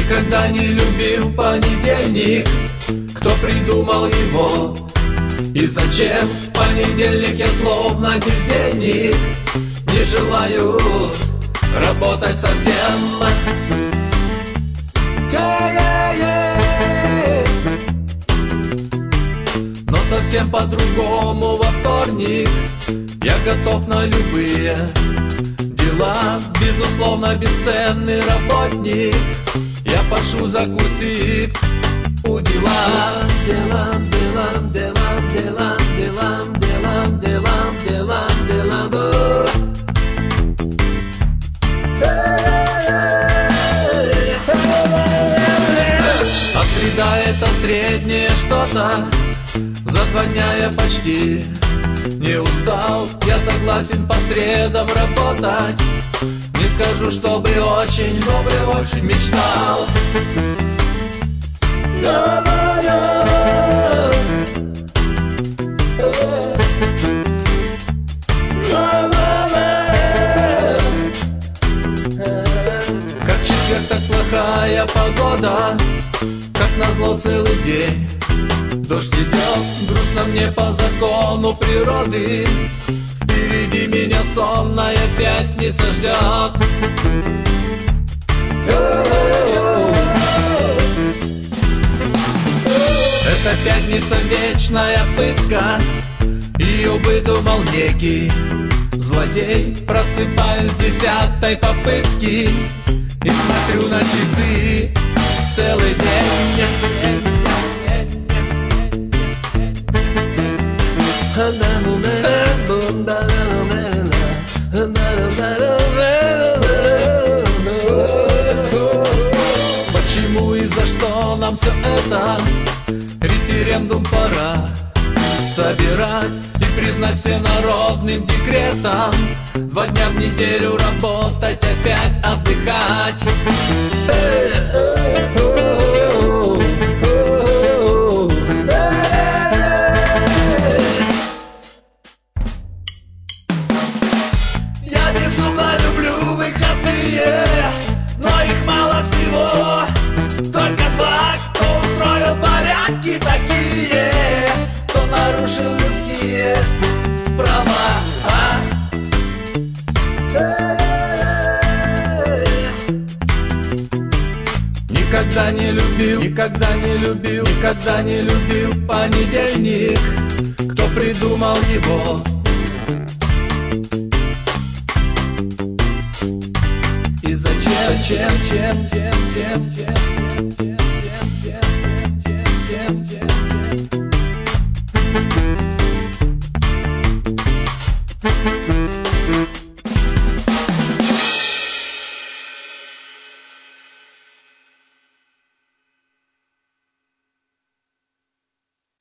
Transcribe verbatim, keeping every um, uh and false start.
Никогда не любил понедельник. Кто придумал его? И зачем в понедельник я словно бездельник? Не желаю работать совсем. Но совсем по-другому во вторник. Я готов на любые дела. Безусловно, бесценный работник. Я пошу закусив у дела. Делам, делам, делам, делам, делам, делам, делам, делам, делам. А среда это среднее что-то. За два дня я почти не устал. Я согласен по средам работать. Не скажу, чтобы очень, чтобы очень мечтал. Как четверг, так плохая погода. Как назло целый день дождь идет. Грустно мне по закону природы. Впереди меня сонная пятница ждет. Эта пятница вечная пытка. Ее выдумал некий злодей. Просыпаюсь с десятой попытки и смотрю на часы целый день. Почему и за что нам все это? Референдум пора собирать и признать всенародным декретом. Два дня в неделю работать, опять отдыхать. Я безумно люблю выходные, но их мало всего. Только два, кто устроил порядки такие, кто нарушил людские права. А? Никогда не любил, никогда не любил, никогда не любил понедельник. Кто придумал его? И зачем, чем, чем, чем, чем, чем, чем?